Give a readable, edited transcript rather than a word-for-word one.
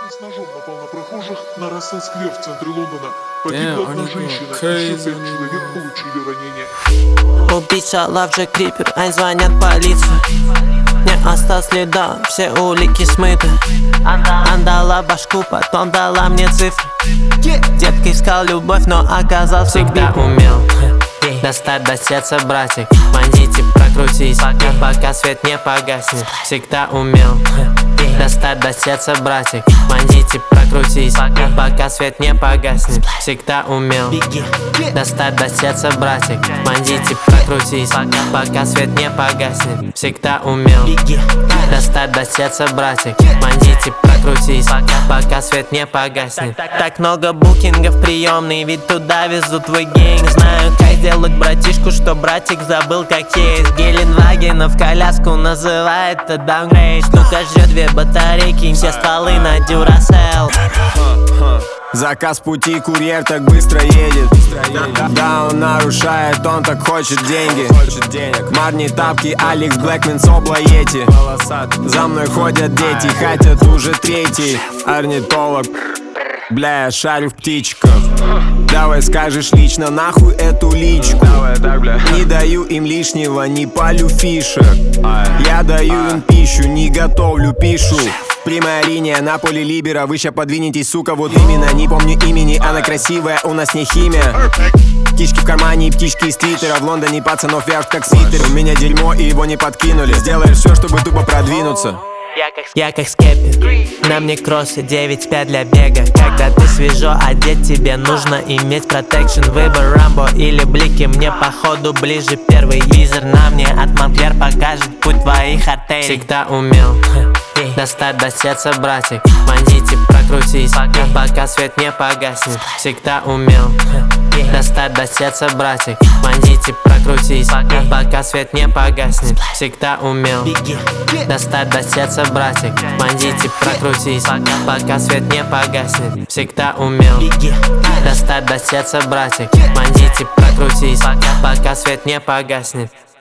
С ножом напал на прохожих на Рассел-сквер в центре Лондона. Погибла одна женщина, еще 5 человек получили ранения. Убийца, лавджек, крипер, ай, звонят полицию. Не осталось следа, все улики смыты. Отдала башку, потом дала мне цифры. Детка искал любовь, но оказался всегда умел достать до сердца, братик. Бандите, прокрутись, пока свет не погаснет. Всегда умел достать до сердца, братик. Бандите, прокрутись, пока свет не погаснет. Всегда умел достать до сердца, братик. Бандите, прокрутись, пока свет не погаснет. Всегда умел достать до сердца, братик. Бандите, прокрутись, пока свет не погаснет. Так много букингов приемный, ведь туда везут твой гейм. Знаю, как делать братишку, что братик забыл, как есть. Геленвагена в коляску называет это даунгрейд. Штука жрет 2 батарейки, все стволы на Duracell. Заказ пути, курьер так быстро едет. Да, он нарушает, он так хочет деньги. Марни, тапки, Алекс, Блэкмен, Собла, Йети. За мной ходят дети, хотят уже третий. Орнитолог, бля, я шарю в птичках. Давай скажешь лично, нахуй эту личку. Не даю им лишнего, не палю фишек. Я даю им пищу, не готовлю, пишу. Прямая линия на поле либера. Вы ща подвинетесь, сука, вот именно. Не помню имени, она красивая, у нас не химия. Птички в кармане и птички из твиттера. В Лондоне пацанов вяжут как свитер. У меня дерьмо и его не подкинули. Сделаешь все, чтобы тупо продвинуться. Я как скеппи, на мне кроссы 9.5 для бега. Когда ты свежо одет, тебе нужно иметь протекшн. Выбор Рамбо или блики, мне походу ближе первый. Визор на мне от Монклер покажет путь твоих артерий. Всегда умел достать до сердца, братик. Бандите, прокрутись, пока свет не погаснет. Всегда умел достать до сердца, братик. Бандите, прокрутись, пока свет не погаснет. Всегда умел достать до сердца, братик. Бандите, прокрутись, пока свет не погаснет. Всегда умел достать до сердца, братик. Бандите, прокрутись, пока свет не погаснет.